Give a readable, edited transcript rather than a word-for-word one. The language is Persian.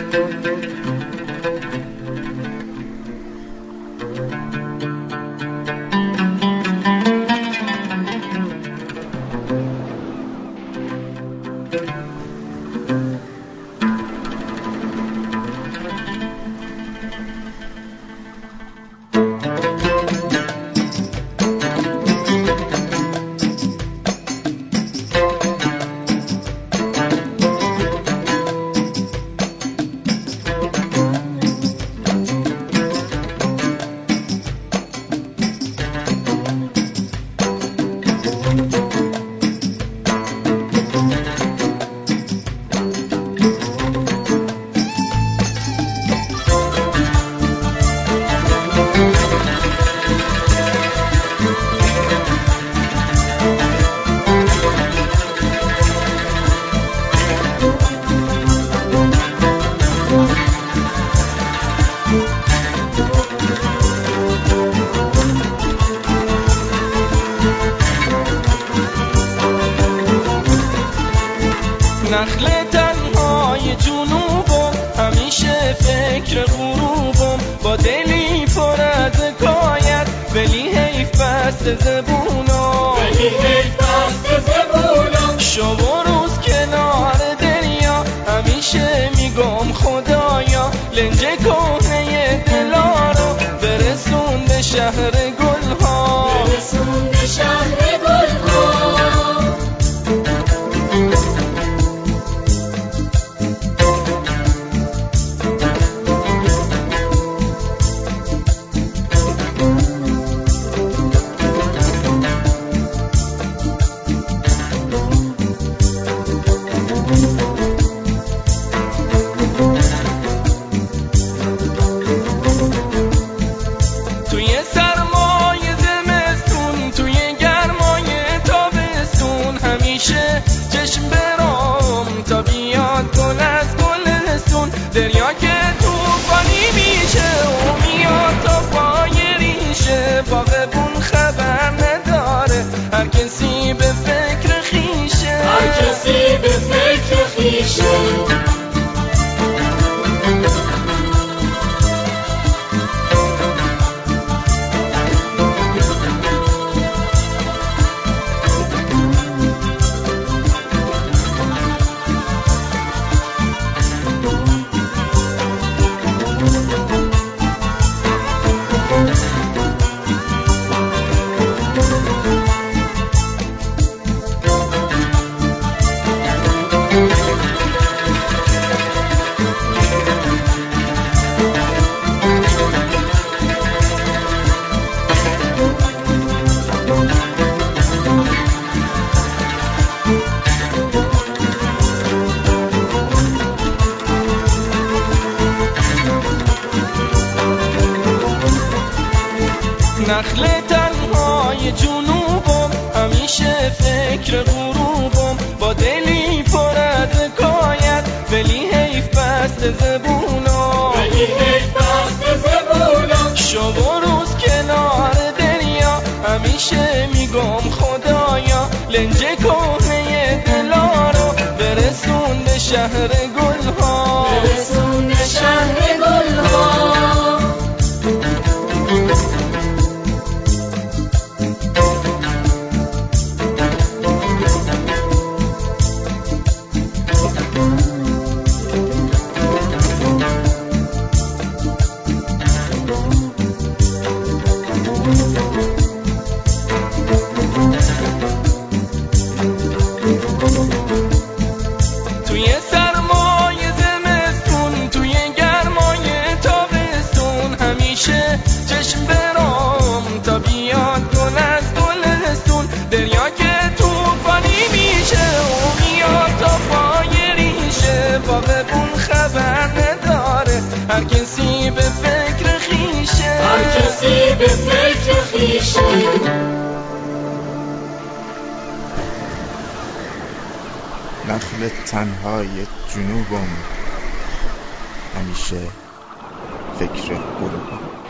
نخل تنهای جنوبم، همیشه فکر غروبم، با دلی پر از حکایت، ولی حیف بست زبونم، شب و روز کنار دریا، همیشه میگم خدایا لنج کهنه دلا رو برسون به شهر گلها، برسون به شهر گلها. چشم برام تا بیاد گل از گلستون، دریا که توفانی میشه و میاد تا پای ریشه، باغبون خبر نداره هر کسی به فکر خیشه، هر کسی به فکر خیشه. نخل تنهای جنوبم، همیشه فکر غروبم، با دلی پر از حکایت، ولی حیف بست زبونم، شب و روز کنار دریا، همیشه میگم خدایا لنج کهنه دلا رو برسون به شهر گلها، برسون به شهر گلها. توی سرمای زمستون، توی گرمای تابستون، همیشه چشم برام تا بیاد گل از گلستون، دریا که توفانی میشه و میاد تا پای ریشه، باغبون خبر نداره هر کسی به فکر خیشه، هر کسی به فکر خیشه. نخل تنهای جنوبم، همیشه فکر غروبم.